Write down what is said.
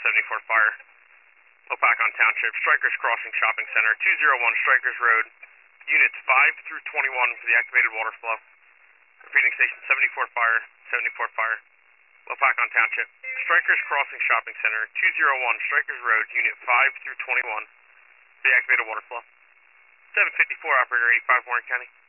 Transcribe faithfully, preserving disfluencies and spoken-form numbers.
seventy-four Fire. Opakon Township, Strikers Crossing Shopping Center, two oh one Strikers Road, units five through twenty-one for the activated water flow. Repeating station seventy-four Fire, seventy-four Fire. Opakon Township, Strikers Crossing Shopping Center, two oh one Strikers Road, unit five through twenty-one for the activated water flow. seven fifty-four, operator eighty-five, Warren County.